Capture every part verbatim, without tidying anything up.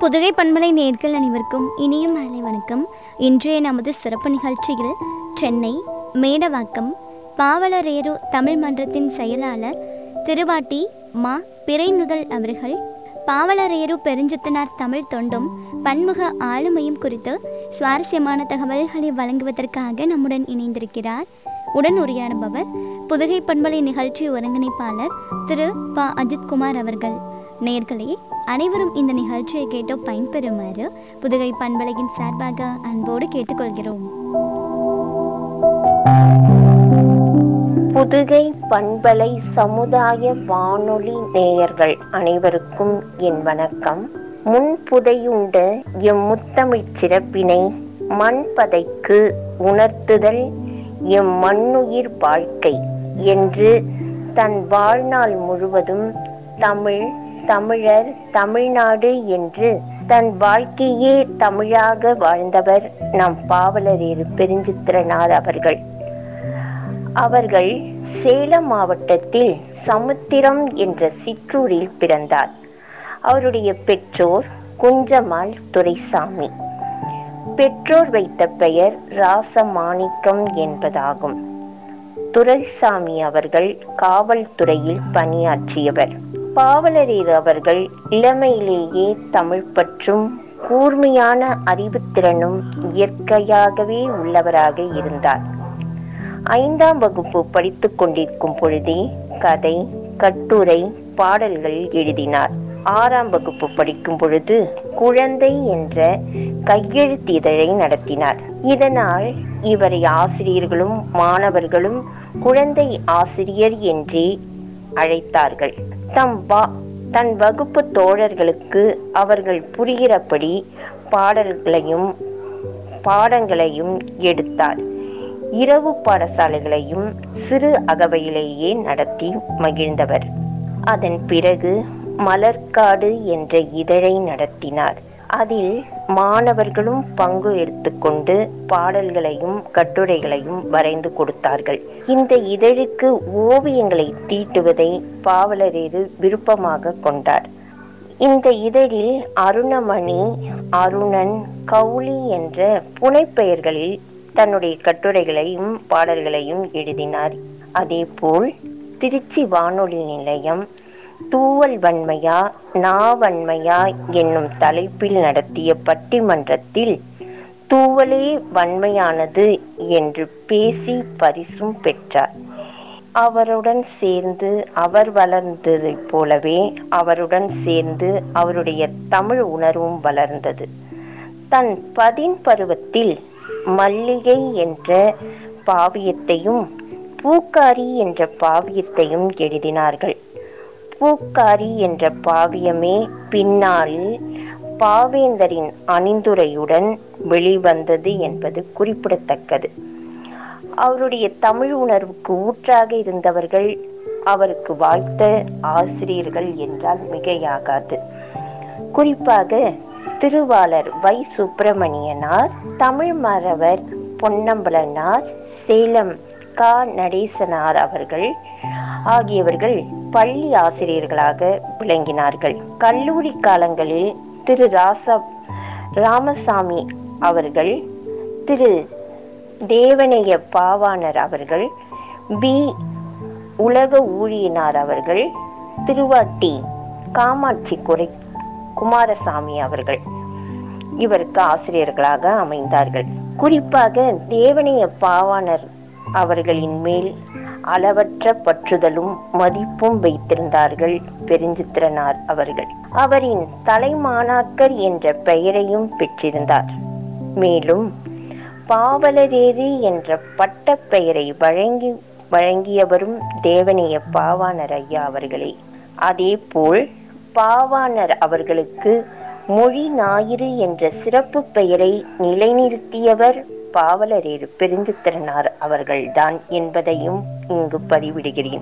புதுகை பண்பலை நேர்கள் அனைவருக்கும் இனிய மாலை வணக்கம். இன்றைய நமது சிறப்பு நிகழ்ச்சியில் சென்னை மேடவாக்கம் பாவலரேறு தமிழ் மன்றத்தின் செயலாளர் திருவாட்டி மா பிறைநுதல் அவர்கள் பாவலரேறு பெருஞ்சித்தனார் தமிழ் தொண்டும் பன்முக ஆளுமையும் குறித்து சுவாரஸ்யமான தகவல்களை வழங்குவதற்காக நம்முடன் இணைந்திருக்கிறார். உடன் உரையாடுபவர் புதுகை பண்பலை நிகழ்ச்சி ஒருங்கிணைப்பாளர் திரு ப அஜித்குமார் அவர்கள். நேர்களே, அனைவரும் இந்த நிகழ்ச்சியை கேட்டு பயன்பெறுமாறு புதுகை பண்பலையின் சார்பாக அன்போடு கேட்டுக்கொள்கிறோம். புதுகை பண்பலை சமுதாய வானொலி நேயர்கள் அனைவருக்கும் என் வணக்கம். முன்புதையுண்ட எம் முத்தமிழ் சிறப்பினை மண்பதைக்கு உணர்த்துதல் எம் மண்ணுயிர் வாழ்க்கை என்று தன் வாழ்நாள் முழுவதும் தமிழ் தமிழர் தமிழ்நாடு என்று தன் வாழ்க்கையே தமிழாக வாழ்ந்தவர் நம் பாவலரேறு பெருஞ்சித்திரனார் அவர்கள். அவர்கள் சேலம் மாவட்டத்தில் சமுத்திரம் என்ற சிற்றூரில் பிறந்தார். அவருடைய பெற்றோர் குஞ்சம்மாள் துரைசாமி. பெற்றோர் வைத்த பெயர் ராசமாணிக்கம் என்பதாகும். துரைசாமி அவர்கள் காவல்துறையில் பணியாற்றியவர். பாவலரேறு அவர்கள் இளமையிலேயே தமிழ் பற்றும் கூர்மையான அறிவுத்திறனும் இயற்கையாகவே உள்ளவராக இருந்தார். ஐந்தாம் வகுப்பு படித்து கொண்டிருக்கும் பொழுதே கதை, கட்டுரை, பாடல்கள் எழுதினார். ஆறாம் வகுப்பு படிக்கும் பொழுது குழந்தை என்ற கையெழுத்திதழை நடத்தினார். இதனால் இவரை ஆசிரியர்களும் மாணவர்களும் குழந்தை ஆசிரியர் என்றே அழைத்தார்கள். தம் வா தன் வகுப்பு தோழர்களுக்கு அவர்கள் புரிகிறபடி பாடல்களையும் பாடங்களையும் எடுத்தார். இரவு பாடசாலைகளையும் சிறு அகவையிலேயே நடத்தி மகிழ்ந்தவர். அதன் பிறகு மலர்காடு என்ற இதழை நடத்தினார். அதில் மாணவர்களும் பங்கு எடுத்துக்கொண்டு பாடல்களையும் கட்டுரைகளையும் வரைந்து கொடுத்தார்கள். இந்த இதழுக்கு ஓவியங்களை தீட்டுவதை பாவலரேறு விருப்பமாக கொண்டார். இந்த இதழில் அருணமணி, அருணன், கௌளி என்ற புனைப்பெயர்களில் தன்னுடைய கட்டுரைகளையும் பாடல்களையும் எழுதினார். அதேபோல் திருச்சி வானொலி நிலையம் தூவல் வன்மையா நாவன்மையா என்னும் தலைப்பில் நடத்திய பட்டிமன்றத்தில் தூவலே வன்மையானது என்று பேசி பரிசும் பெற்றார். அவருடன் சேர்ந்து அவர் வளர்ந்ததைப் போலவே அவருடன் சேர்ந்து அவருடைய தமிழ் உணர்வும் வளர்ந்தது. தன் பதின் பருவத்தில் மல்லிகை என்ற பாவியத்தையும் பூக்காரி என்ற பாவியத்தையும் எழுதினார்கள். பூக்காரி என்ற பாவியமே பின்னாளில் பாவேந்தரின் அணிந்துரையுடன் வெளிவந்தது என்பது குறிப்பிடத்தக்கது. அவருடைய தமிழ் உணர்வுக்கு ஊற்றாக இருந்தவர்கள் அவருக்கு வாய்த்த ஆசிரியர்கள் என்றால் மிகையாகாது. குறிப்பாக திருவாளர் வை சுப்பிரமணியனார், தமிழ் மறவர் பொன்னம்பலனார், சேலம் கா நடேசனார் அவர்கள் ஆகியவர்கள் பள்ளி ஆசிரியர்களாக விளங்கினார்கள். கல்லூரி காலங்களில் திரு ராசா ராமசாமி அவர்கள், திரு தேவனைய பாவாணர் அவர்கள், பி உலக ஊழியனார் அவர்கள், திருவாட்டி காமாட்சி குறை குமாரசாமி அவர்கள் இவருக்கு ஆசிரியர்களாக அமைந்தார்கள். குறிப்பாக தேவனைய பாவாணர் அவர்களின் மேல் அளவற்ற பற்றுதலும் மதிப்பும் வைத்திருந்தார்கள் பெருஞ்சித்திரனார் அவர்கள். அவரின் தலைமாணாக்கர் என்ற பெயரையும் பெற்றிருந்தார். மேலும் பாவலரேறு என்ற பட்ட பெயரை வழங்கி வழங்கியவரும் தேவனைய பாவாணர் ஐயா அவர்களே. அதேபோல் பாவாணர் அவர்களுக்கு மொழி ஞாயிறு என்ற சிறப்பு பெயரை நிலைநிறுத்தியவர் பாவலரேறு பெருஞ்சித்திரனார் அவர்கள்தான் என்பதையும் இங்கு பதிவிடுகிறேன்.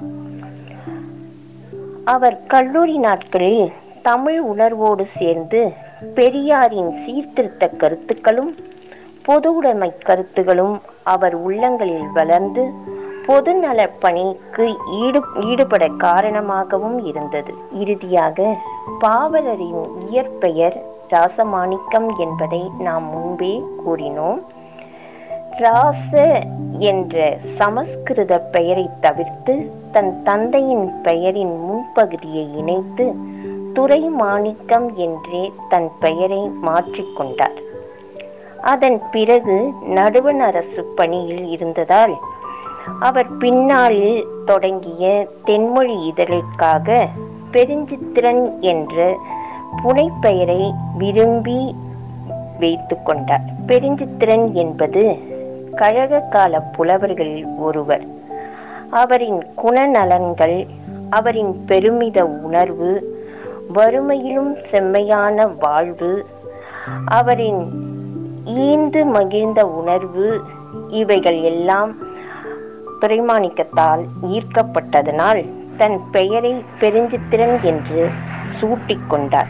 அவர் கல்லூரி நாட்களில் தமிழ் உணர்வோடு சேர்ந்து பெரியாரின் சீர்திருத்த கருத்துக்களும் பொது உடைமை கருத்துகளும் அவர் உள்ளங்களில் வளர்ந்து பொது நல பணிக்கு ஈடு ஈடுபட காரணமாகவும் இருந்தது. இறுதியாக பாவலரின் இயற்பெயர் ராசமாணிக்கம் என்பதை நாம் முன்பே கூறினோம். ராச என்ற சமஸ்கிருத பெயரை தவிர்த்து தன் தந்தையின் பெயரின் முன்பகுதியை இணைத்து துரை மாணிக்கம் என்றே தன் பெயரை மாற்றிக்கொண்டார். அதன் பிறகு நடுவண் அரசு பணியில் இருந்ததால் அவர் பின்னாளில் தொடங்கிய தென்மொழி இதழிற்காக பெருஞ்சித்திரன் என்ற புனைப்பெயரை விரும்பி வைத்து கொண்டார். பெருஞ்சித்திரன் என்பது கழக கால புலவர்களில் ஒருவர். அவரின் குணநலன்கள், அவரின் பெருமித உணர்வு, வறுமையிலும் செம்மையான வாழ்வு, அவரின் ஈந்து மகிழ்ந்த உணர்வு, இவைகள் எல்லாம் துரைமாணிக்கத்தால் ஈர்க்கப்பட்டதனால் தன் பெயரை பெருஞ்சித்திரன் என்று சூட்டிக்கொண்டார்.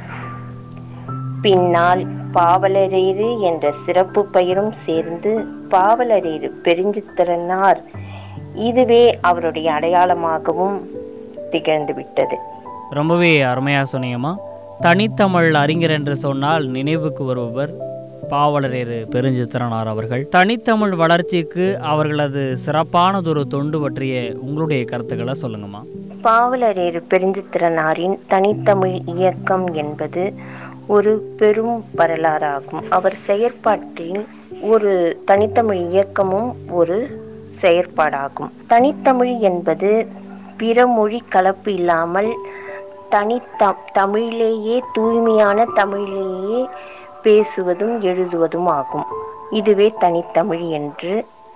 பின்னால் பாவலரேறு என்ற சிறப்பு பெயரும் சேர்ந்து பாவலரேறு பெருஞ்சித்திரனார், இதுவே அவருடைய அடையாளமாகவும் திகழ்ந்துவிட்டது. ரொம்பவே அருமையாக சொன்னீங்கம்மா. தனித்தமிழ் அறிஞர் என்று சொன்னால் நினைவுக்கு வருபவர் பாவலரேறு பெருஞ்சித்திரனார் அவர்கள். தனித்தமிழ் வளர்ச்சிக்கு அவர்களது சிறப்பானதொரு தொண்டு பற்றிய உங்களுடைய கருத்துக்களை சொல்லுங்கம்மா. பாவலரேறு பெருஞ்சித்திரனாரின் தனித்தமிழ் இயக்கம் என்பது ஒரு பெரும் வரலாறாகும். அவர் செயற்பாட்டில் ஒரு தனித்தமிழ் இயக்கமும் ஒரு செயற்பாடாகும். தனித்தமிழ் என்பது பிற மொழி கலப்பு இல்லாமல் தனித்த தமிழிலேயே தூய்மையான தமிழிலேயே பேசுவதும் எழுதுவதும் ஆகும். இதுவே தனித்தமிழ் என்று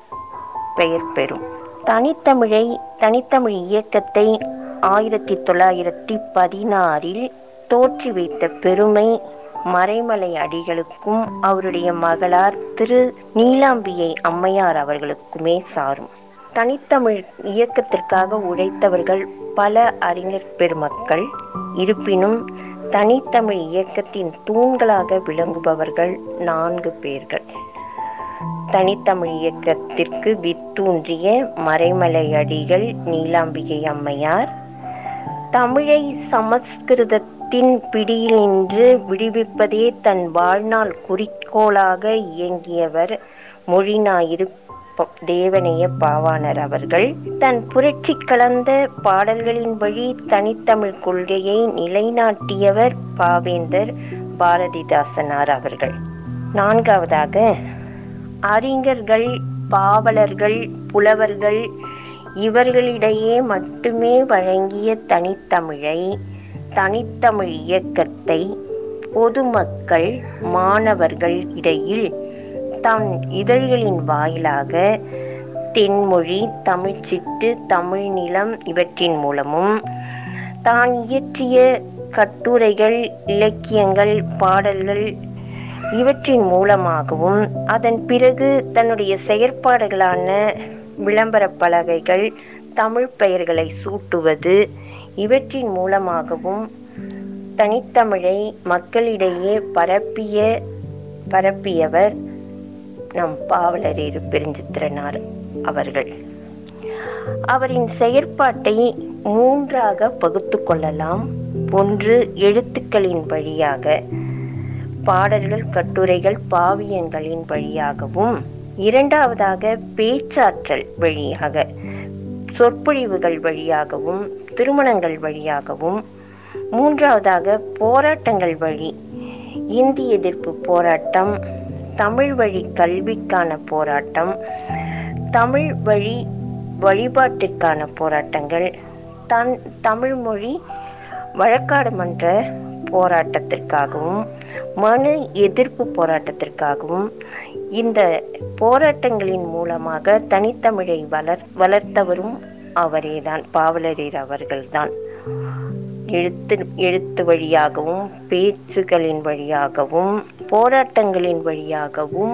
பெயர் பெறும். தனித்தமிழை தனித்தமிழ் இயக்கத்தை ஆயிரத்தி தொள்ளாயிரத்தி பதினாறில் தோற்றி வைத்த பெருமை மறைமலை அடிகளுக்கும் அவருடைய மகளார் திரு நீலாம்பிகை அம்மையார் அவர்களுக்குமே சாரும். தனித்தமிழ் இயக்கத்திற்காக உழைத்தவர்கள் பல அறிஞர் பெருமக்கள். இருப்பினும் தனித்தமிழ் இயக்கத்தின் தூண்களாக விளங்குபவர்கள் நான்கு பேர்கள். தனித்தமிழ் இயக்கத்திற்கு வித்தூன்றிய மறைமலை அடிகள், நீலாம்பிகை அம்மையார், தமிழை சமஸ்கிருதத்தின் பிடியினின்று விடுவிப்பதே தன் வாழ்நாள் குறிக்கோளாக இயங்கியவர் மொழிஞாயிறு தேவனைய பாவாணர் அவர்கள். தன் புரட்சி கலந்த பாடல்களின் வழி தனித்தமிழ் கொள்கையை நிலைநாட்டியவர் பாவேந்தர் பாரதிதாசனார் அவர்கள். நான்காவதாக அறிஞர்கள், பாவலர்கள், புலவர்கள் இவர்களிடையே மட்டுமே வழங்கிய தனித்தமிழை, தனித்தமிழ் இயக்கத்தை பொதுமக்கள், மாணவர்கள் இடையில் தம் இதழ்களின் வாயிலாக தென்மொழி, தமிழ்ச்சிட்டு, தமிழ் நிலம் இவற்றின் மூலமும் தான் இயற்றிய கட்டுரைகள், இலக்கியங்கள், பாடல்கள் இவற்றின் மூலமாகவும் அதன் பிறகு தன்னுடைய செயற்பாடுகளான விளம்பர பலகைகள், தமிழ் பெயர்களை சூட்டுவது இவற்றின் மூலமாகவும் தனித்தமிழை மக்களிடையே பரப்பிய பரப்பியவர் நம் பாவலரேறு பெருஞ்சித்திரனார் அவர்கள். அவரின் செயற்பாட்டை மூன்றாக பகுத்து கொள்ளலாம். ஒன்று எழுத்துக்களின் வழியாக, பாடல்கள், கட்டுரைகள், பாவியங்களின் வழியாகவும், இரண்டாவதாக பேச்சாற்றல் வழியாக, சொற்பொழிவுகள் வழியாகவும், திருமணங்கள் வழியாகவும், மூன்றாவதாக போராட்டங்கள் வழி, இந்தி எதிர்ப்பு போராட்டம், தமிழ் வழி கல்விக்கான போராட்டம், தமிழ் வழி வழிபாட்டிற்கான போராட்டங்கள், தன் தமிழ் மொழி வழக்காடு மன்ற போராட்டத்திற்காகவும், மனு எதிர்ப்பு போராட்டத்திற்காகவும், இந்த போராட்டங்களின் மூலமாக தனித்தமிழை வளர் வளர்த்தவரும் அவரேதான், பாவலரேறு அவர்கள்தான். எழுத்து எழுத்து வழியாகவும், பேச்சுகளின் வழியாகவும், போராட்டங்களின் வழியாகவும்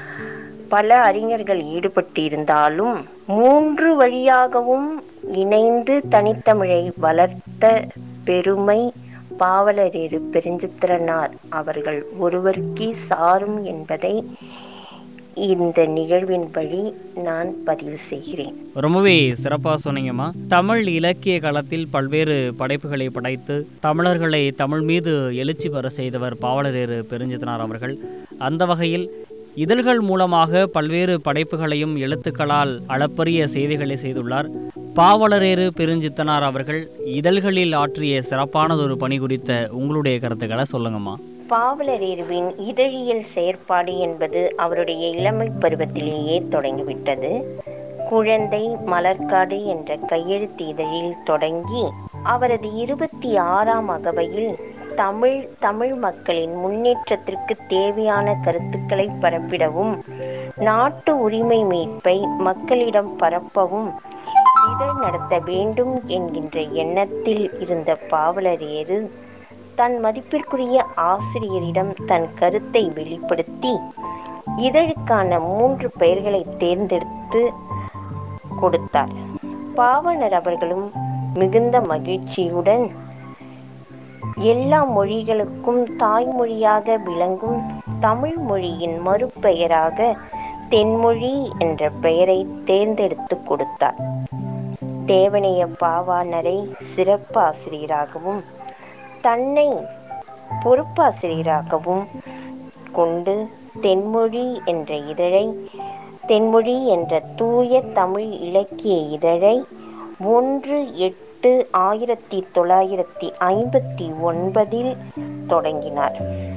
பல அறிஞர்கள் ஈடுபட்டிருந்தாலும் மூன்று வழியாகவும் இணைந்து தனித்தமிழை வளர்த்த பெருமை பாவலரேறு பெருஞ்சித்திரனார் அவர்கள் ஒருவருக்கே சாரும் என்பதை இந்த நிகழ்வின் வழி நான் பதிவு செய்கிறேன். ரொம்பவே சிறப்பாக சொன்னீங்கம்மா. தமிழ் இலக்கிய களத்தில் பல்வேறு படைப்புகளை படைத்து தமிழர்களை தமிழ் மீது எழுச்சி பெற செய்தவர் பாவலரேறு பெருஞ்சித்தனார் அவர்கள். அந்த வகையில் இதழ்கள் மூலமாக பல்வேறு படைப்புகளையும் எழுத்துக்களால் அளப்பரிய சேவைகளை செய்துள்ளார். பாவலரேறு பெருஞ்சித்தனார் அவர்கள் இதழ்களில் ஆற்றிய சிறப்பானதொரு பணி குறித்த உங்களுடைய கருத்துக்களை சொல்லுங்கம்மா. பாவலரேருவின் இதழியல் செயற்பாடு என்பது அவருடைய இளமை பருவத்திலேயே தொடங்கிவிட்டது. குழந்தை மலர்காடு என்ற கையெழுத்து இதழில் தொடங்கி அவரது இருபத்தி ஆறாம் அகவையில் தமிழ் தமிழ் மக்களின் முன்னேற்றத்திற்கு தேவையான கருத்துக்களை பரப்பிடவும் நாட்டு உரிமை மீட்பை மக்களிடம் பரப்பவும் இதழ் நடத்த வேண்டும் என்கின்ற எண்ணத்தில் இருந்த பாவலரேறு தன் மதிப்பிற்குரிய ஆசிரியரிடம் தன் கருத்தை வெளிப்படுத்தி இதழுக்கான மூன்று பெயர்களை தேர்ந்தெடுத்து கொடுத்தார். பாவலர் அவர்களும் மிகுந்த மகிழ்ச்சியுடன் எல்லா மொழிகளுக்கும் தாய்மொழியாக விளங்கும் தமிழ் மொழியின் மறுபெயராக தென்மொழி என்ற பெயரை தேர்ந்தெடுத்து கொடுத்தார். தேவனைய பாவாணரை சிறப்பு ஆசிரியராகவும் தன்னை பொறுப்பாசிரியராகவும் கொண்டு தென்மொழி என்ற இதழை தென்மொழி என்ற தூய தமிழ் இலக்கிய இதழை ஒன்று எட்டு ஆயிரத்தி தொள்ளாயிரத்தி ஐம்பத்தி ஒன்பதில் தொடங்கினார்.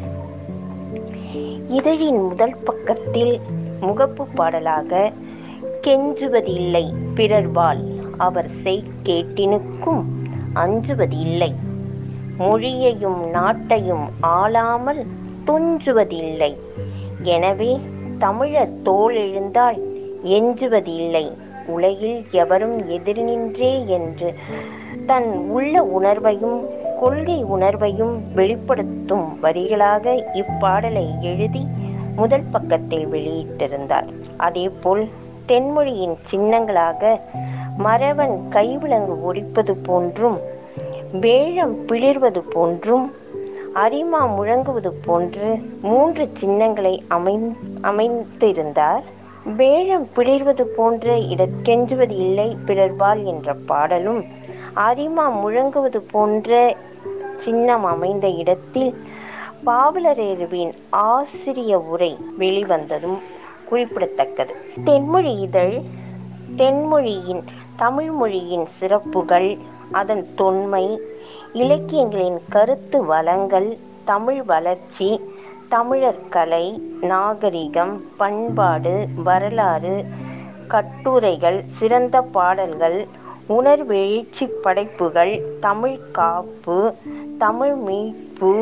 இதழின் முதல் பக்கத்தில் முகப்பு பாடலாக கெஞ்சுவதில்லை பிறர்வால் அவர் செய் கேட்டினுக்கும் அஞ்சுவதில்லை, மொழியையும் நாட்டையும் ஆளாமல் துஞ்சுவதில்லை, எனவே தமிழர் தோள் எழுந்தால் எஞ்சுவதில்லை, உலகில் எவரும் எதிர் நின்றே என்று தன் உள்ள உணர்வையும் கொள்கை உணர்வையும் வெளிப்படுத்தும் வரிகளாக இப்பாடலை எழுதி முதல் பக்கத்தில் வெளியிட்டிருந்தார். அதேபோல் தென்மொழியின் சின்னங்களாக மறவன் கைவிலங்கு ஒடிப்பது போன்றும் வேழம் பிளிர்வது போன்றும் அரிமா முழங்குவது போன்று மூன்று சின்னங்களை அமை அமைத்திருந்தார். வேழம் பிளிர்வது போன்ற இடக்கெஞ்சுவது இல்லை பிறர்வால் என்ற பாடலும் அரிமா முழங்குவது போன்ற சின்னம் அமைந்த இடத்தில் பாவலரேருவின் ஆசிரிய உரை வெளிவந்ததும் குறிப்பிடத்தக்கது. தென்மொழி இதழ் தென்மொழியின் தமிழ் மொழியின் சிறப்புகள், அதன் தொன்மை, இலக்கியங்களின் கருத்து வளங்கள், தமிழ் வளர்ச்சி, தமிழர் கலை, நாகரிகம், பண்பாடு, வரலாறு, கட்டுரைகள், சிறந்த பாடல்கள், உணர்வெழுச்சி படைப்புகள், தமிழ் காப்பு, தமிழ் மீட்பு,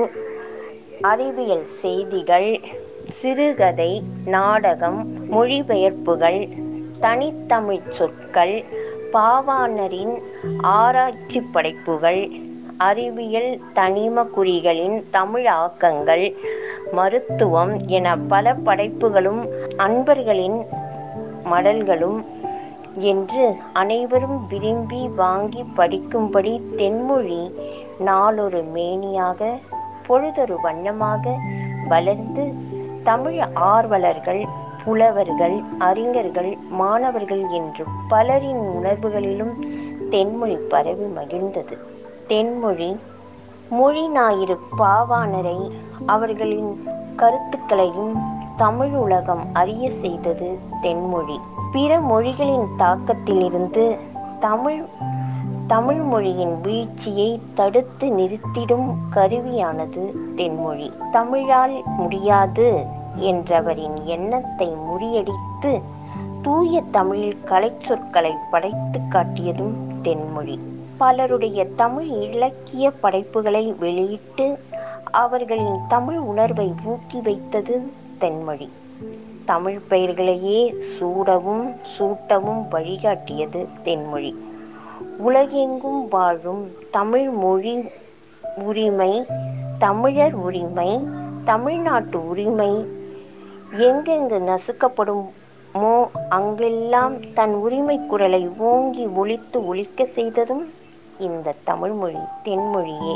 அறிவியல் செய்திகள், சிறுகதை, நாடகம், மொழிபெயர்ப்புகள், தனித்தமிழ் சொற்கள், பாவாணரின் ஆராய்ச்சி படைப்புகள், அறிவியல் தனிம குறிகளின் தமிழ் ஆக்கங்கள், மருத்துவம் என பல படைப்புகளும் அன்பர்களின் மடல்களும் என்று அனைவரும் விரும்பி வாங்கி படிக்கும்படி தென்மொழி நாளொரு மேனியாக பொழுதொரு வண்ணமாக வளர்ந்து தமிழ் ஆர்வலர்கள், புலவர்கள், அறிஞர்கள், மாணவர்கள் என்று பலரின் உணர்வுகளிலும் தென்மொழி பரவி மகிழ்ந்தது. தென்மொழி மொழி ஞாயிறு பாவாணரை அவர்களின் கருத்துக்களையும் தமிழ் உலகம் அறிய செய்தது தென்மொழி. பிற மொழிகளின் தாக்கத்தில் இருந்து தமிழ் தமிழ் மொழியின் வீழ்ச்சியை தடுத்து நிறுத்திடும் கருவியானது தென்மொழி. தமிழால் முடியாது என்றவரின் எண்ணத்தை முறியடித்து தூய தமிழில் கலை சொற்களை படைத்து காட்டியதும் தென்மொழி. பலருடைய தமிழ் இலக்கிய படைப்புகளை வெளியிட்டு அவர்களின் தமிழ் உணர்வை ஊக்கி வைத்தது தென்மொழி. தமிழ் பெயர்களையே சூடவும் சூட்டவும் வழிகாட்டியது தென்மொழி. உலகெங்கும் வாழும் தமிழ் மொழி உரிமை, தமிழர் உரிமை, தமிழ்நாட்டு உரிமை எங்கெங்கு நசுக்கப்படுமோ அங்கெல்லாம் தன் உரிமை குரலை ஓங்கி ஒலித்து ஒலிக்க செய்ததும் இந்த தமிழ்மொழி தென்மொழியே.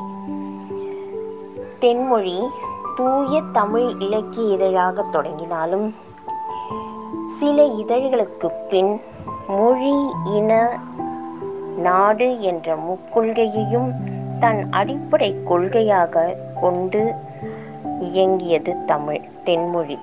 தென்மொழி தூய தமிழ் இலக்கிய இதழாக தொடங்கினாலும் சில இதழ்களுக்கு பின் மொழி, இன, நாடு என்ற முக்கொள்கையையும் தன் அடிப்படை கொள்கையாக கொண்டு இயங்கியது தமிழ் தென்மொழி.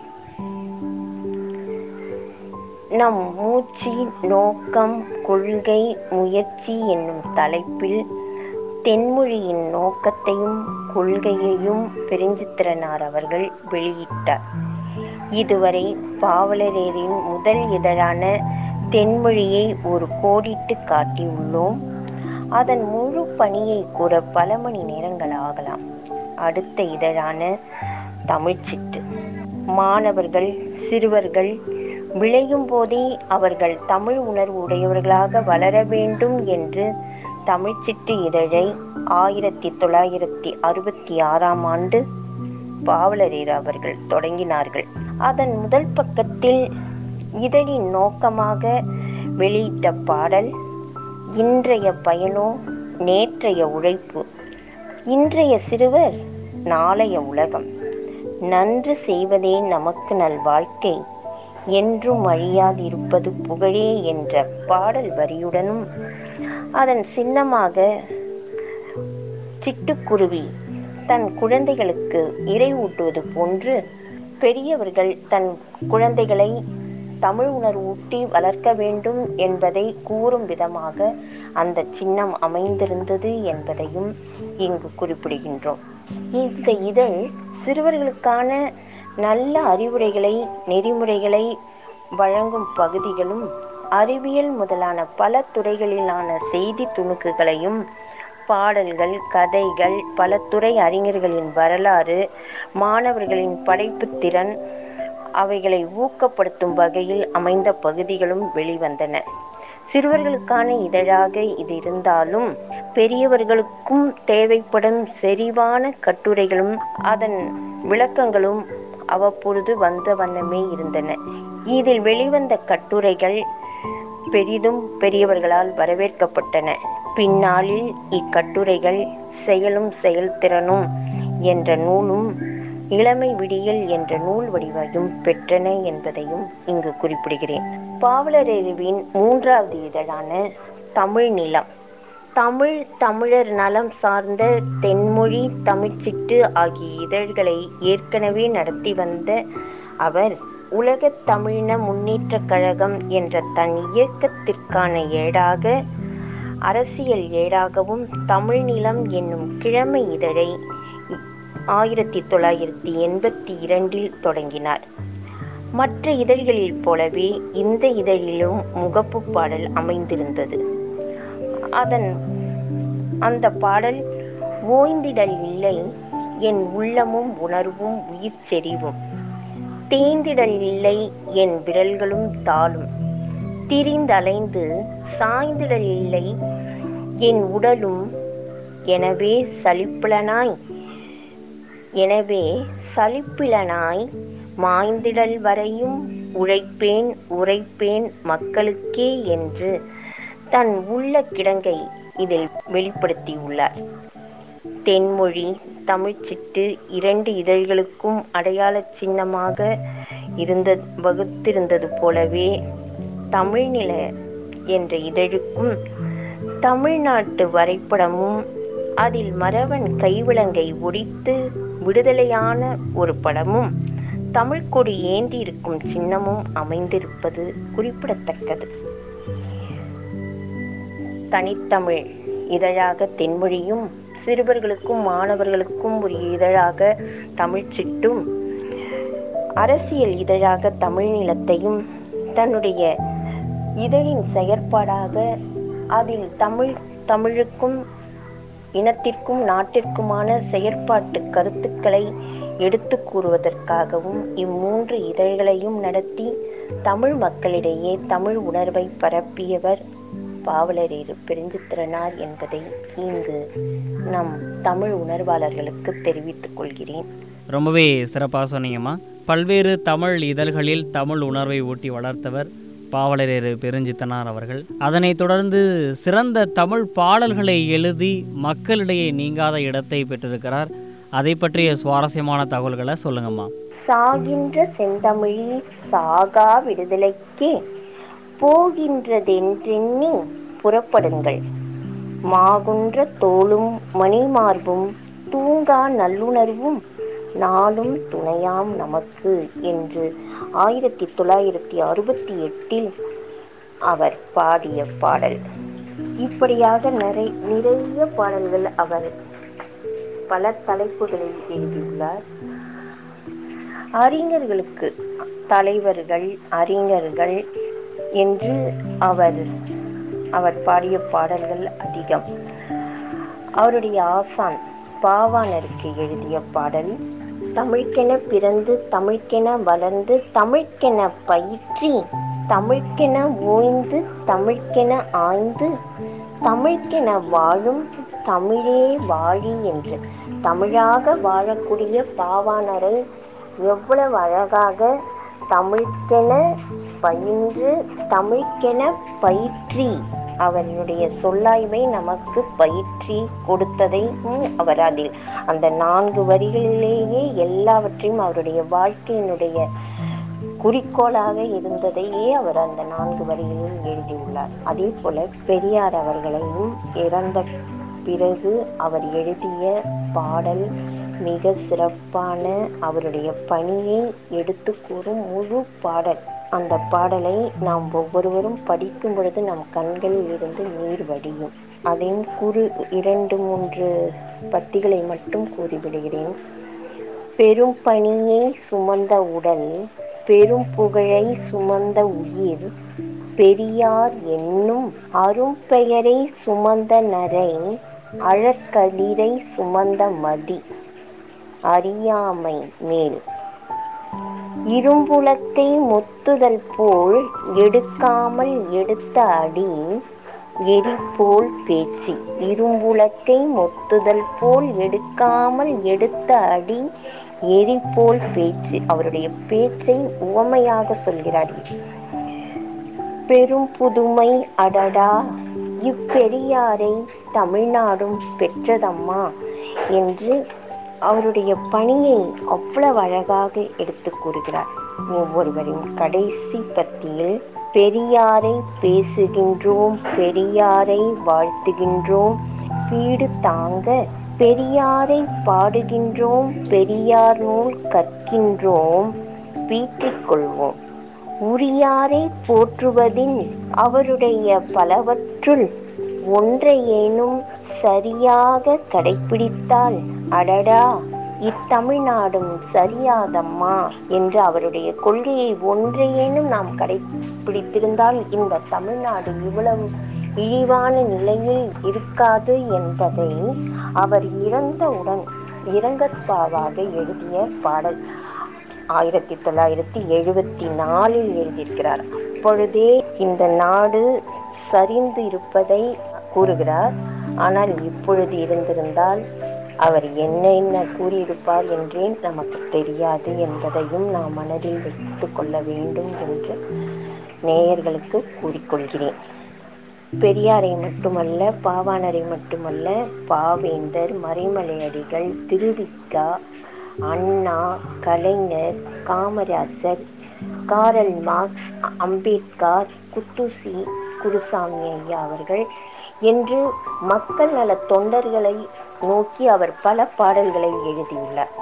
நம் மூச்சு, நோக்கம், கொள்கை, முயற்சி என்னும் தலைப்பில் தென்மொழியின் நோக்கத்தையும் கொள்கையையும் பெருஞ்சித்திரனார் அவர்கள் வெளியிட்டார். இதுவரை பாவலரேரின் முதல் இதழான தென்மொழியை ஒரு கோடிட்டு காட்டியுள்ளோம். அதன் முழு பணியை கூற பல மணி நேரங்கள் ஆகலாம். அடுத்த இதழான தமிழ்ச்சிட்டு. மாணவர்கள், சிறுவர்கள் விளையும் போதே அவர்கள் தமிழ் உணர்வு உடையவர்களாக வளர வேண்டும் என்று தமிழ்ச்சிட்டு இதழை ஆயிரத்தி தொள்ளாயிரத்தி அறுபத்தி ஆறாம் ஆண்டு பாவலரேறு அவர்கள் தொடங்கினார்கள். அதன் முதல் பக்கத்தில் இதழின் நோக்கமாக வெளியிட்ட பாடல் இன்றைய பயனோ நேற்றைய உழைப்பு, இன்றைய சிறுவர் நாளைய உலகம், நன்று செய்வதே நமக்கு நல் வாழ்க்கை, என்றும் அழியாதிருப்பது புகழே என்ற பாடல் வரியுடனும் அதன் சின்னமாக சிட்டுக்குருவி தன் குழந்தைகளுக்கு இறை ஊட்டுவது போன்று பெரியவர்கள் தன் குழந்தைகளை தமிழ் உணர்வு ஊட்டி வளர்க்க வேண்டும் என்பதை கூறும் விதமாக அந்த சின்னம் அமைந்திருந்தது என்பதையும் இங்கு குறிப்பிடுகின்றோம். இந்த இதழ் சிறுவர்களுக்கான நல்ல அறிவுரைகளை, நெறிமுறைகளை வழங்கும் பகுதிகளும், அறிவியல் முதலான பல துறைகளிலான செய்தி துணுக்குகளையும், பாடல்கள், கதைகள், பல துறை அறிஞர்களின் வரலாறு, மாணவர்களின் படைப்பு திறன் அவைகளை ஊக்கப்படுத்தும் வகையில் அமைந்த பகுதிகளும் வெளிவந்தன. சிறுவர்களுக்கான இதழாக இது இருந்தாலும் பெரியவர்களுக்கும் தேவைப்படும் செறிவான கட்டுரைகளும் அதன் விளக்கங்களும் அவ்வப்பொழுது வந்த வண்ணமே இருந்தன. இதில் வெளிவந்த கட்டுரைகள் பெரிதும் பெரியவர்களால் வரவேற்கப்பட்டன. பின்னாளில் இக்கட்டுரைகள் செயலும் செயல்திறனும் என்ற நூலும் இளமை விடியல் என்ற நூல் வடிவையும் பெற்றன என்பதையும் இங்கு குறிப்பிடுகிறேன். பாவலரேருவின் மூன்றாவது இதழான தமிழ் நிலம், தமிழ், தமிழர் நலம் சார்ந்த தென்மொழி, தமிழ்ச்சிட்டு ஆகிய இதழ்களை ஏற்கனவே நடத்தி வந்த அவர் உலகத் தமிழின முன்னேற்றக் கழகம் என்ற தன் இயக்கத்திற்கான ஏடாக, அரசியல் ஏடாகவும் தமிழ் நிலம் என்னும் கிழமை இதழை ஆயிரத்தி தொள்ளாயிரத்தி எண்பத்தி இரண்டில் தொடங்கினார். மற்ற இதழ்களில் போலவே இந்த இதழிலும் முகப்பு பாடல் அமைந்திருந்தது. அதன் அந்த பாடல் ஓய்ந்திடல் இல்லை என் உள்ளமும் உணர்வும் உயிர் செறிவும், தேய்ந்திடல் இல்லை என் விரல்களும் தாளும், திரிந்தலைந்து சாய்ந்திடல் இல்லை என் உடலும், எனவே சலிப்புலனாய் எனவே சலிப்பிலனாய் மாய்ந்திடல் வரையும் உழைப்பேன் உரைப்பேன் மக்களுக்கே என்று தன் உள்ள கிடங்கை இதில் வெளிப்படுத்தியுள்ளார். தென்மொழி, தமிழ்ச்சிட்டு இரண்டு இதழ்களுக்கும் அடையாள சின்னமாக இருந்த வகுத்திருந்தது போலவே தமிழ்நில என்ற இதழுக்கும் தமிழ்நாட்டு வரைபடமும் அதில் மறவன் கைவிலங்கை ஒடித்து விடுதலையான ஒரு படமும் தமிழ்கொடி ஏந்தி இருக்கும் சின்னமும் அமைந்திருப்பது குறிப்பிடத்தக்கது. தனித்தமிழ் இதழாக தென்மொழியும், சிறுவர்களுக்கும் மாணவர்களுக்கும் உரிய இதழாக தமிழ்ச்சிட்டும், அரசியல் இதழாக தமிழ் நிலத்தையும் தன்னுடைய இதழின் செயற்பாடாக அதில் தமிழ் தமிழுக்கும் இனத்திற்கும் நாட்டிற்குமான செயற்பாட்டு கருத்துக்களை எடுத்து கூறுவதற்காகவும் இம்மூன்று இதழ்களையும் நடத்தி தமிழ் மக்களிடையே தமிழ் உணர்வை பரப்பியவர் பாவலரேறு பெருஞ்சித்திரனார் என்பதை இங்கு நம் தமிழ் உணர்வாளர்களுக்கு தெரிவித்துக் கொள்கிறேன். ரொம்பவே சிறப்பாக சொன்னீங்கம்மா. பல்வேறு தமிழ் இதழ்களில் தமிழ் உணர்வை ஊட்டி வளர்த்தவர் பாவலரேறு பெருஞ்சித்திரனார் அவர்கள். அதனைத் தொடர்ந்து சிறந்த தமிழ் பாடல்களை எழுதி மக்களிடையே நீங்காத இடத்தை பெற்றிருக்கிறார். அதை பற்றிய சுவாரஸ்யமான தகவல்களை சொல்லுங்கம்மா. சாகின்ற செந்தமிழி சாகா விடுதலைக்கே போகின்றதென்றெண்ணி புறப்படுங்கள். மாகுன்ற தோளும் மணிமார்பும் தூங்கா நல்லுணர்வும் நாளும் துணையாம் நமக்கு என்று ஆயிரத்தி தொள்ளாயிரத்தி அறுபத்தி எட்டில் அவர் பாடிய பாடல். இப்படியாக நிறை நிறைய பாடல்கள் அவர் பல தலைப்புகளில் எழுதியுள்ளார். அறிஞர்களுக்கு தலைவர்கள் அறிஞர்கள் என்று அவர் அவர் பாடிய பாடல்கள் அதிகம். அவருடைய ஆசான் பாவாணருக்கு எழுதிய பாடல், தமிழ்க்கென பிறந்து தமிழ்க்கென வளர்ந்து தமிழ்க்கென பயிற்றி தமிழ்க்கென ஓய்ந்து தமிழ்க்கென ஆய்ந்து தமிழ்க்கென வாழும் தமிழே வாழி என்று தமிழாக வாழக்கூடிய பாவாணரை எவ்வளவு அழகாக தமிழ்க்கென பயின்று தமிழ்க்கென பயிற்றி அவருடைய சொல்லாய்மை நமக்கு பயிற்றி கொடுத்ததை அவர் அதில் அந்த நான்கு வரிகளிலேயே எல்லாவற்றையும் அவருடைய வாழ்க்கையினுடைய குறிக்கோளாக இருந்ததையே அவர் அந்த நான்கு வரிகளில் எழுதியுள்ளார். அதே போல பெரியார் அவர்களையும் இறந்த பிறகு அவர் எழுதிய பாடல் மிக சிறப்பான அவருடைய பணியை எடுத்து கூறும் முழு பாடல். அந்த பாடலை நாம் ஒவ்வொருவரும் படிக்கும் பொழுது நம் கண்களில் இருந்து நீர் வடியும். அதையும் கூறு இரண்டு மூன்று பத்திகளை மட்டும் கூறிவிடுகிறேன். பெரும் பணியை சுமந்த உடல் பெரும் புகழை சுமந்த உயிர் பெரியார் என்னும் அரும் பெயரை சுமந்த நரை அழற்களிரை சுமந்த மதி அறியாமை மேல் இரும்புலத்தை முத்துதல் போல் எடுக்காமல் எடுத்த அடி எரிபோல் பேச்சு. இரும்புலத்தை முத்துதல் போல் எடுக்காமல் எடுத்த அடி எரிபோல் பேச்சு. அவருடைய பேச்சை உவமையாக சொல்கிறார். பெரும் புதுமை அடடா இப்பெரியாரை தமிழ்நாடும் பெற்றதம்மா என்று அவருடைய பணியை அவ்வளவு அழகாக எடுத்து கூறுகிறார். ஒவ்வொருவரின் கடைசி பத்தியில் பெரியாரை பேசுகின்றோம் பெரியாரை வாழ்த்துகின்றோம் வீடு தாங்க பெரியாரை பாடுகின்றோம் பெரியார் நூல் கற்கின்றோம் பீற்றிக்கொள்வோம் உரியாரை போற்றுவதின் அவருடைய பலவற்றுள் ஒன்றையேனும் சரியாக கடைப்பிடித்தால் அடடா இத்தமிழ்நாடும் சரியாதம்மா என்று அவருடைய கொள்கையை ஒன்றையேனும் நாம் கடைப்பிடித்திருந்தால் இந்த தமிழ்நாடு இவ்வளவு இழிவான நிலையில் இருக்காது என்பதை அவர் இறந்தவுடன் இரங்கற்பாவாக எழுதிய பாடல் ஆயிரத்தி தொள்ளாயிரத்தி எழுபத்தி நாலில் எழுதியிருக்கிறார். அப்பொழுதே இந்த நாடு சரிந்து இருப்பதை கூறுகிறார். ஆனால் இப்பொழுது இருந்திருந்தால் அவர் என்ன என்ன கூறியிருப்பார் என்றே நமக்கு தெரியாது என்பதையும் நாம் மனதில் வைத்து கொள்ள வேண்டும் என்று நேயர்களுக்கு கூறிக்கொள்கிறேன். பெரியாரை மட்டுமல்ல பாவாணரை மட்டுமல்ல பாவேந்தர் மறைமலையடிகள் திருவிக்கா அண்ணா கலைஞர் காமராசர் காரல் மார்க்ஸ் அம்பேத்கர் குத்துசி குருசாமி ஐயா அவர்கள் என்று மக்கள் நல தொண்டர்களை நோக்கி அவர் பல பாடல்களை எழுதியுள்ளார்.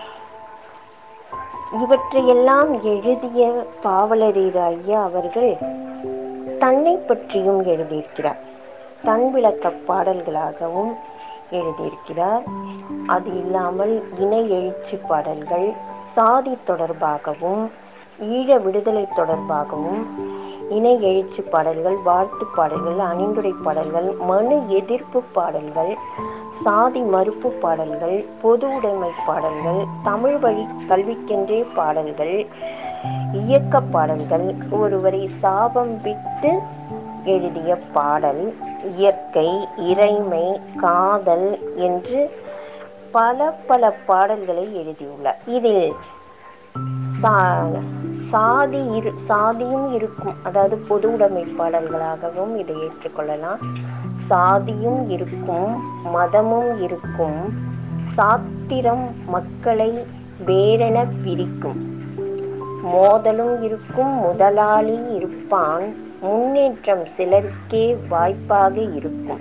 இவற்றையெல்லாம் எழுதிய பாவலரேறு ஐயா அவர்கள் தன்னை பற்றியும் எழுதியிருக்கிறார். தன் விளக்க பாடல்களாகவும் எழுதியிருக்கிறார். அது இல்லாமல் இணை எழுச்சி பாடல்கள் சாதி தொடர்பாகவும் ஈழ விடுதலை தொடர்பாகவும் இணை எழுச்சி பாடல்கள் வாழ்த்து பாடல்கள் அணிந்துரை பாடல்கள் மனு எதிர்ப்பு பாடல்கள் சாதி மறுப்பு பாடல்கள் பொது உடைமை பாடல்கள் தமிழ் வழி கல்விக்கென்றே பாடல்கள் இயக்க பாடல்கள் ஒருவரை சாபம் விட்டு எழுதிய பாடல் இயற்கை இறைமை காதல் என்று பல பல பாடல்களை எழுதியுள்ளார். இதில் சாதி இரு சாதியும் இருக்கும், அதாவது பொது உடைமை பாடல்களாகவும் இதை ஏற்றுக்கொள்ளலாம். சாதியும் இருக்கும் மதமும் இருக்கும் சாத்திரம் மக்களை வேறென பிரிக்கும். மோதலும் இருக்கும், முதலாளி இருப்பான், முன்னேற்றம் சிலருக்கே வாய்ப்பாக இருக்கும்.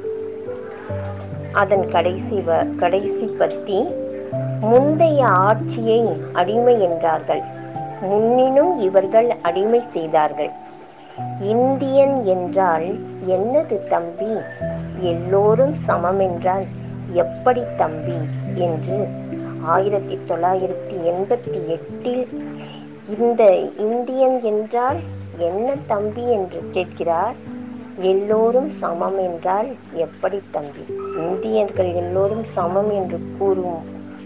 அதன் கடைசி வ கடைசி பத்தி, முந்தைய ஆட்சியை அடிமை என்றார்கள், முன்னினும் இவர்கள் அடிமை செய்தார்கள். இந்தியன் என்றால் என்னது தம்பி, எல்லோரும் சமம் என்றால் எப்படி தம்பி என்று ஆயிரத்தி தொள்ளாயிரத்தி எண்பத்தி எட்டில் இந்த இந்தியன் என்றால் என்ன தம்பி என்று கேட்கிறார். எல்லோரும் சமம் என்றால் எப்படி தம்பி? இந்தியர்கள் எல்லோரும் சமம் என்று கூறும்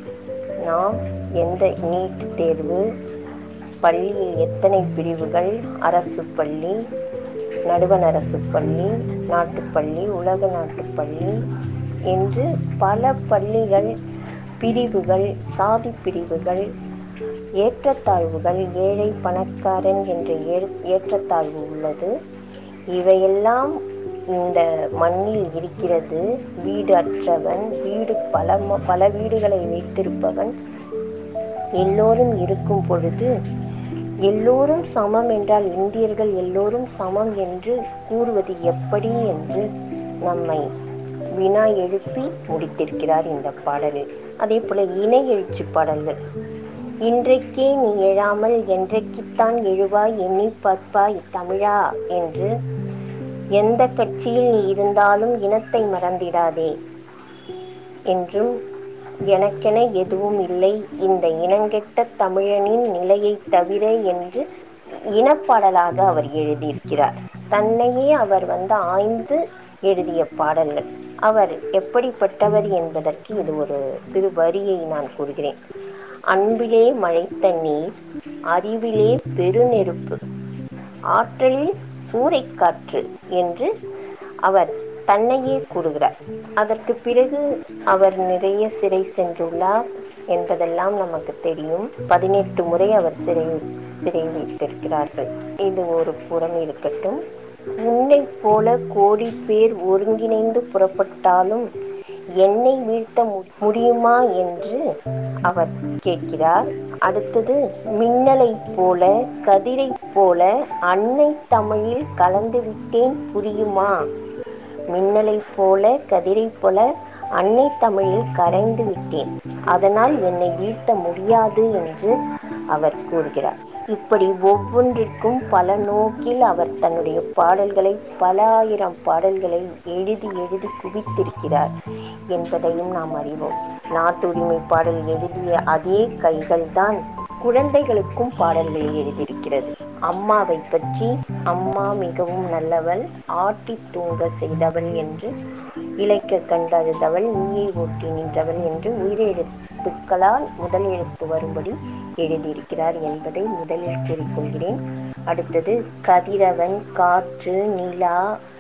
நாம் எந்த நீட் தேர்வு, பள்ளியில் எத்தனை பிரிவுகள், அரசு பள்ளி, நடுவண் அரசு பள்ளி, நாட்டுப்பள்ளி, உலக நாட்டுப்பள்ளி என்று பல பள்ளிகள், பிரிவுகள், சாதி பிரிவுகள், ஏற்றத்தாழ்வுகள், ஏழை பணக்காரன் என்ற ஏற்றத்தாழ்வு உள்ளது. இவையெல்லாம் இந்த மண்ணில் இருக்கிறது. வீடு அற்றவன், வீடு பல பல வீடுகளை வைத்திருப்பவன் எல்லோரும் இருக்கும் பொழுது, எல்லோரும் சமம் என்றால் இந்தியர்கள் எல்லோரும் சமம் என்று கூறுவது எப்படி என்று நம்மை வினா எழுப்பி முடித்திருக்கிறார் இந்த பாடலில். அதே போல இணை எழுச்சி பாடல்கள். இன்றைக்கே நீ எழாமல் என்றைக்குத்தான் எழுவாய், எண்ணி பார்ப்பாய் தமிழா என்று. எந்த கட்சியில் நீ இருந்தாலும் இனத்தை மறந்திடாதே என்றும், எனக்கென எதுவும் இல்லை இந்த இனங்கெட்ட தமிழனின் நிலையை தவிர என்று இனப்பாடலாக அவர் எழுதியிருக்கிறார். தன்னையே அவர் வந்து ஆய்ந்து எழுதிய பாடல்கள். அவர் எப்படிப்பட்டவர் என்பதற்கு இது ஒரு சிறு வரியை நான் கூறுகிறேன். அன்பிலே மழை தண்ணீர், அறிவிலே பெருநெருப்பு, ஆற்றலில் சூறைக்காற்று என்று அவர் தன்னையே கூறுகிறார். அதற்கு பிறகு அவர் நிறைய சிறை சென்றுள்ளார் என்பதெல்லாம் நமக்கு தெரியும். பதினெட்டு முறை அவர் சிறை சிறை வைத்திருக்கிறார்கள். இது ஒரு புறம் இருக்கட்டும். உன்னை போல கோடி பேர் ஒருங்கிணைந்து புறப்பட்டாலும் என்னை வீழ்த்த முடியுமா என்று அவர் கேட்கிறார். அடுத்தது, மின்னலை போல கதிரை போல அன்னை தமிழில் கலந்து விட்டேன் புரியுமா. மின்னலை போல கதிரை போல அன்னை தமிழில் கரைந்து விட்டேன், அதனால் என்னை வீழ்த்த முடியாது என்று அவர் கூறுகிறார். இப்படி ஒவ்வொன்றிற்கும் பல நோக்கில் அவர் தன்னுடைய பாடல்களை, பல ஆயிரம் பாடல்களை எழுதி எழுதி குவித்திருக்கிறார் என்பதையும் நாம் அறிவோம். நாட்டுரிமை பாடல் எழுதிய அதே கைகள்தான் குழந்தைகளுக்கும் பாடல்களை எழுதியிருக்கிறது. அம்மாவை பற்றி, அம்மா மிகவும் நல்லவள், ஆட்டி தூங்க செய்தவள் என்று, இளைக்க கண்டழுதவள், நீயை ஓட்டி நின்றவள் என்று உயிரெழுத்துக்களால் முதல் எழுத்து வரும்படி எழுதியிருக்கிறார் என்பதை முதலில் கூறிக்கொள்கிறேன். அடுத்தது, கதிரவன், காற்று, நிலா,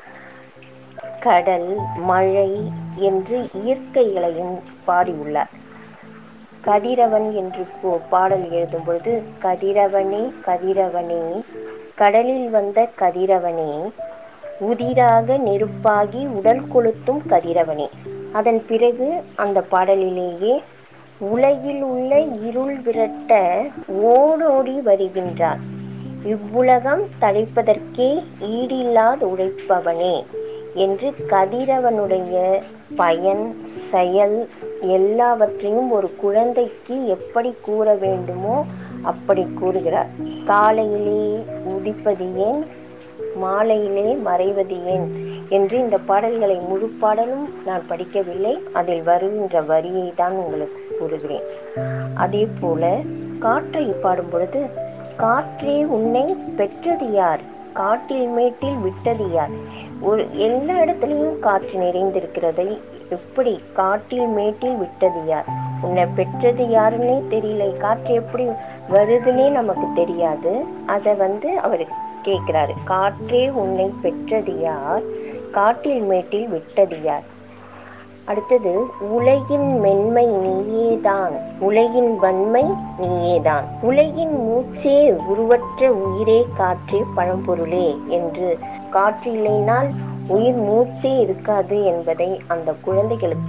கடல், மழை என்று இயற்கைகளையும் பாடியுள்ளார். கதிரவன் என்று பாடல் எழுதும் பொழுது, கதிரவனே கதிரவனே கடலில் வந்த கதிரவனே, உதிராக நெருப்பாகி உடல் கொளுத்தும் கதிரவனே. அதன் பிறகு அந்த பாடலிலேயே, உலகில் உள்ள இருள் விரட்ட ஓடோடி வருகின்றார், இவ்வுலகம் தழைப்பதற்கே ஈடில்லாத உழைப்பவனே என்று கதிரவனுடைய பயன், செயல் எல்லாவற்றையும் ஒரு குழந்தைக்கு எப்படி கூற வேண்டுமோ அப்படி கூறுகிறார். காலையிலே உதிப்பது ஏன், மாலையிலே மறைவது ஏன் என்று இந்த பாடல்களை முழு பாடலும் நான் படிக்கவில்லை, அதில் வருகின்ற வரியை தான் உங்களுக்கு கூறுகிறேன். அதே போல காற்றை பாடும் பொழுது, காற்றே உன்னை பெற்றது யார், காட்டில் மேட்டில் விட்டது யார். ஒரு எல்லா இடத்துலையும் காற்று நிறைந்திருக்கிறதை எப்படி காட்டில் மேட்டில் விட்டது யார், உன்னை பெற்றது யாருன்னே தெரியல, காற்று எப்படி வருதுன்னே நமக்கு தெரியாது. அதை வந்து அவர் கேட்கிறாரு, காற்றே உன்னை பெற்றது யார், காட்டில் மேட்டில் விட்டது யார். அடுத்தது, உலகின் மென்மை நீயேதான், உலகின் வன்மை நீயேதான், உலகின் மூச்சே உருவற்ற உயிரே காற்றே பழம்பொருளே என்று, காற்று இல்லைனால் உயிர் மூச்சே இருக்காது என்பதை அந்த குழந்தைகளுக்கு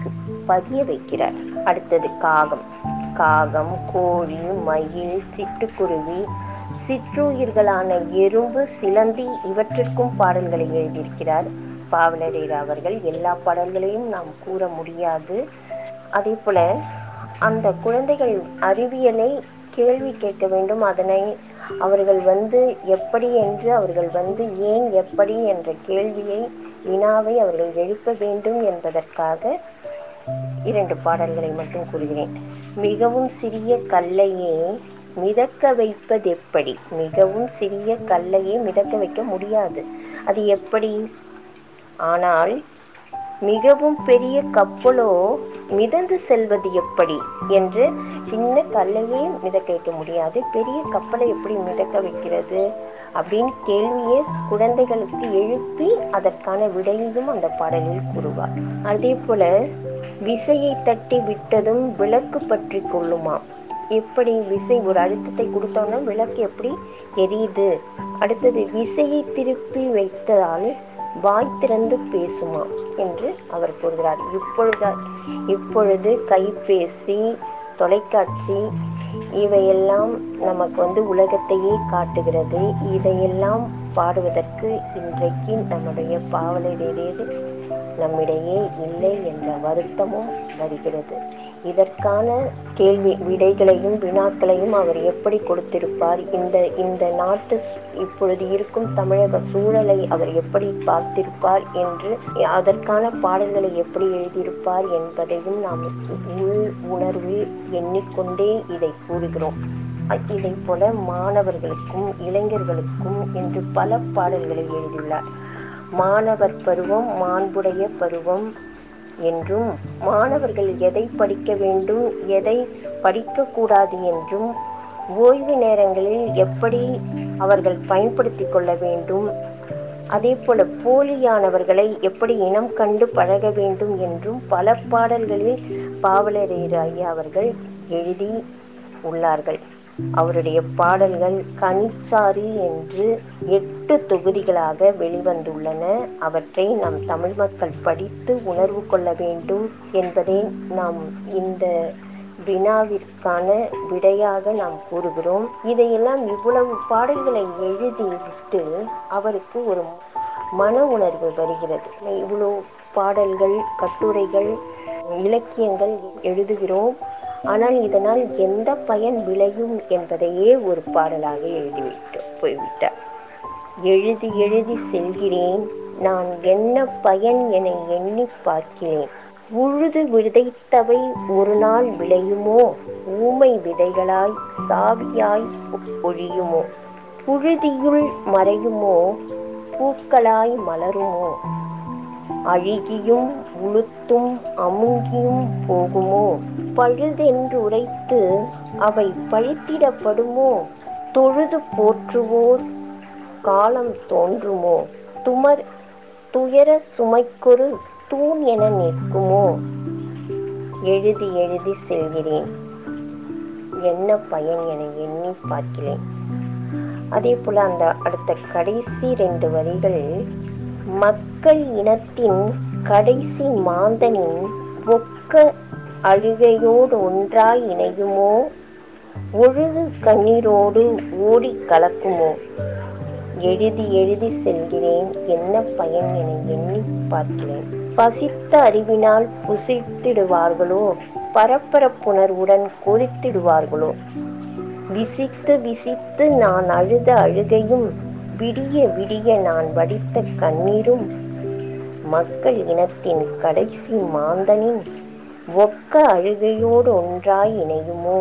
பதிய வைக்கிறார். அடுத்தது காகம். காகம், கோழி, மயில், சிட்டுக்குருவி, சிற்றுயிர்களான எறும்பு, சிலந்தி இவற்றிற்கும் பாடல்களை எழுதியிருக்கிறார் பாவலரேறு அவர்கள். எல்லா பாடல்களையும் நாம் கூற முடியாது. அதே போல அந்த குழந்தைகள் அறிவியலை கேள்வி கேட்க வேண்டும். அதனை அவர்கள் வந்து எப்படி என்று அவர்கள் வந்து ஏன் எப்படி என்ற கேள்வியை வினாவை அவர்கள் எழுப்ப வேண்டும் என்பதற்காக இரண்டு பாடல்களை மட்டும் கூறுகிறேன். மிகவும் சிறிய கல்லையே மிதக்க வைப்பது எப்படி? மிகவும் சிறிய கல்லையே மிதக்க வைக்க முடியாது, அது எப்படி? ஆனால் மிகவும் பெரிய கப்பலோ மிதந்து செல்வது எப்படி என்று சின்ன கல்லையே மிதக்க வைக்க முடியாது, பெரிய கப்பலை எப்படி மிதக்க வைக்கிறது அப்படின்னு கேள்வியை குழந்தைகளுக்கு எழுப்பி அதற்கான விடையையும் அந்த பாடலில் கூறுவார். அதே போல விசையை தட்டி விட்டதும் விளக்கு பற்றி கொள்ளுமா? எப்படி விசை ஒரு அழுத்தத்தை கொடுத்தோன்னா விளக்கு எப்படி எரியுது? அடுத்தது விசையை திருப்பி வைத்ததால் வாய் திறந்து பேசுமா என்று அவர் கூறுகிறார். இப்பொழுது இப்பொழுது கைபேசி, தொலைக்காட்சி இவையெல்லாம் நமக்கு வந்து உலகத்தையே காட்டுகிறது. இதையெல்லாம் பாடுவதற்கு இன்றைக்கு நம்முடைய பாவலரேறு நம்மிடையே இல்லை என்ற வருத்தமும் வருகிறது. இதற்கான கேள்வி விடைகளையும் வினாக்களையும் அவர் எப்படி கொடுத்திருப்பார், இந்த இந்த நாட்டு இப்பொழுது இருக்கும் தமிழக சூழலை அவர் எப்படி பார்த்திருப்பார் என்று, அதற்கான பாடல்களை எப்படி எழுதியிருப்பார் என்பதையும் நாம் உள் உணர்வில் எண்ணிக்கொண்டே இதை கூறுகிறோம். இதை போல மாணவர்களுக்கும் இளைஞர்களுக்கும் என்று பல பாடல்களை எழுதியுள்ளார். மாணவர் பருவம் மாண்புடைய பருவம் என்றும், மாணவர்கள் எதை படிக்க வேண்டும் எதை படிக்கக்கூடாது என்றும், ஓய்வு நேரங்களில் எப்படி அவர்கள் பயன்படுத்தி கொள்ள வேண்டும், அதே போல போலியானவர்களை எப்படி இனம் கண்டு பழக வேண்டும் என்றும் பல பாடல்களில் பாவலரேறு ஐயா அவர்கள் எழுதி உள்ளார்கள். அவருடைய பாடல்கள் கனிச்சாரி என்று எட்டு தொகுதிகளாக வெளிவந்துள்ளன. அவற்றை நம் தமிழ் மக்கள் படித்து உணர்வு கொள்ள வேண்டும் என்பதை நாம் இந்த வினாவிற்கான விடையாக நாம் கூறுகிறோம். இதையெல்லாம் இவ்வளவு பாடல்களை எழுதிவிட்டு அவருக்கு ஒரு மன உணர்வு வருகிறது. இவ்வளவு பாடல்கள், கட்டுரைகள், இலக்கியங்கள் எழுதுகிறோம், ஆனால் இதனால் எந்த பயன் விளையும் என்பதையே ஒரு பாடலாக எழுதிவிட்டு போய்விட்டார். எழுதி எழுதி செல்கிறேன் நான் என்ன பயன் என எண்ணி பார்க்கிறேன், உழுது விதைத்தவை ஒரு நாள் விளையுமோ, ஊமை விதைகளாய் சாவியாய் ஒழியுமோ, புழுதியுள் மறையுமோ, பூக்களாய் மலருமோ, அழுகியும் உளுத்தும் அமுங்கியும் போகுமோ, பழுதென்று உரைத்து அவை பழித்திடப்படுமோ, தொழுது போற்றுவோர் காலம் தோன்றுமோ, துமர் துயர சுமைக்கொரு தூண் என நிற்குமோ, எழுதி எழுதி செல்கிறேன் என்ன பயன் என எண்ணி பார்க்கிறேன். அதே போல அந்த அடுத்த கடைசி ரெண்டு வரிகள், மக்கள் இனத்தின் கடைசி மாந்தனின் ஒக்க அழுகையோடு ஒன்றாய் இணையுமோ, ஒழுகு கண்ணீரோடு ஓடி கலக்குமோ, எழுதி எழுதி செல்கிறேன் என்ன பயன் என எண்ணி பார்க்கிறேன். பசித்த அறிவினால் புசித்திடுவார்களோ, பரபரப்புணர்வுடன் கொதித்திடுவார்களோ, விசித்து விசித்து நான் அழுத அழுகையும் விடிய விடிய நான் வடித்த கண்ணீரும், மக்கள் இனத்தின் கடைசி மாந்தனின் ஒக்க அழுகையோடு ஒன்றாய் இணையுமோ,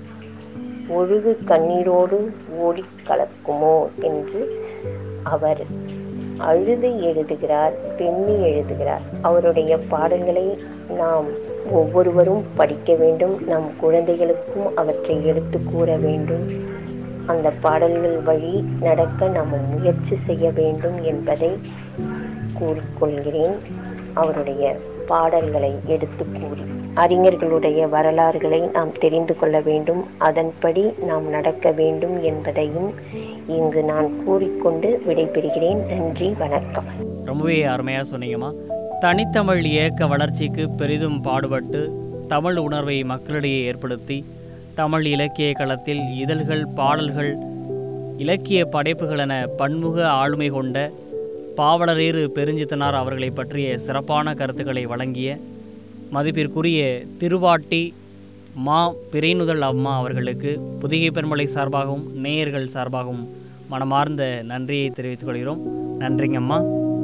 ஒழுகு கண்ணீரோடு ஓடி கலக்குமோ என்று அவர் அழுது எழுதுகிறார், பெண்ணி எழுதுகிறார். அவருடைய பாடல்களை நாம் ஒவ்வொருவரும் படிக்க வேண்டும், நம் குழந்தைகளுக்கும் அவற்றை எடுத்து கூற வேண்டும். அந்த பாடல்கள் வழி நடக்க நாம் முயற்சி செய்ய வேண்டும் என்பதை கூறிக்கொள்கிறேன். அவருடைய பாடல்களை எடுத்து கூறி அறிஞர்களுடைய வரலாறுகளை நாம் தெரிந்து கொள்ள வேண்டும், அதன்படி நாம் நடக்க வேண்டும் என்பதையும் இங்கு நான் கூறிக்கொண்டு விடைபெறுகிறேன். நன்றி, வணக்கம். ரொம்பவே அருமையாக சொன்னீங்கம்மா. தனித்தமிழ் இயக்க வளர்ச்சிக்கு பெரிதும் பாடுபட்டு தமிழ் உணர்வை மக்களிடையே ஏற்படுத்தி தமிழ் இலக்கிய களத்தில் இதழ்கள், பாடல்கள், இலக்கிய படைப்புகள் என பன்முக ஆளுமை கொண்ட பாவலரேறு பெருஞ்சித்தனார் அவர்களை பற்றிய சிறப்பான கருத்துக்களை வழங்கிய மதிப்பிற்குரிய திருவாட்டி மா பிறைநுதல் அம்மா அவர்களுக்கு புதிகை பெருமலை சார்பாகவும் நேயர்கள் சார்பாகவும் மனமார்ந்த நன்றியை தெரிவித்துக் கொள்கிறோம். நன்றிங்கம்மா.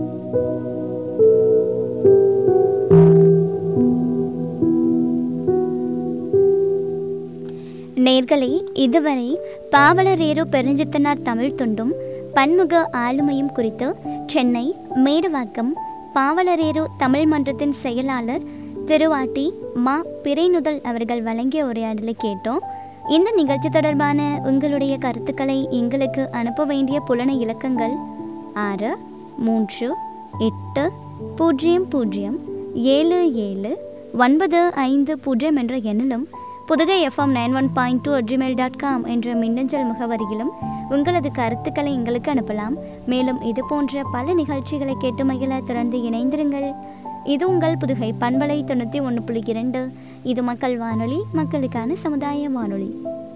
நேர்களே, இதுவரை பாவலரேறு பெருஞ்சித்தனார் தமிழ் தொண்டும் பன்முக ஆளுமையும் குறித்து சென்னை மேடவாக்கம் பாவலரேறு தமிழ் மன்றத்தின் செயலாளர் திருவாட்டி மா பிறைநுதல் அவர்கள் வழங்கிய உரையாடலை கேட்டோம். இந்த நிகழ்ச்சி தொடர்பான உங்களுடைய கருத்துக்களை எங்களுக்கு அனுப்ப வேண்டிய புலன இலக்கங்கள் ஆறு மூன்று எட்டு பூஜ்ஜியம் பூஜ்ஜியம் ஏழு ஏழு ஒன்பது ஐந்து பூஜ்ஜியம் என்ற எண்ணிலும் Pudugai FM nine one point two Gmail dot com என்ற மின்னஞ்சல் முகவரியிலும் உங்களது கருத்துக்களை எங்களுக்கு அனுப்பலாம். மேலும் இது போன்ற பல நிகழ்ச்சிகளை கேட்டு மகிழ தொடர்ந்து இணைந்திருங்கள். இது உங்கள் புதுகை பண்பலை தொண்ணூற்றி ஒன்று புள்ளி இரண்டு. இது மக்கள் வானொலி, மக்களுக்கான சமுதாய வானொலி.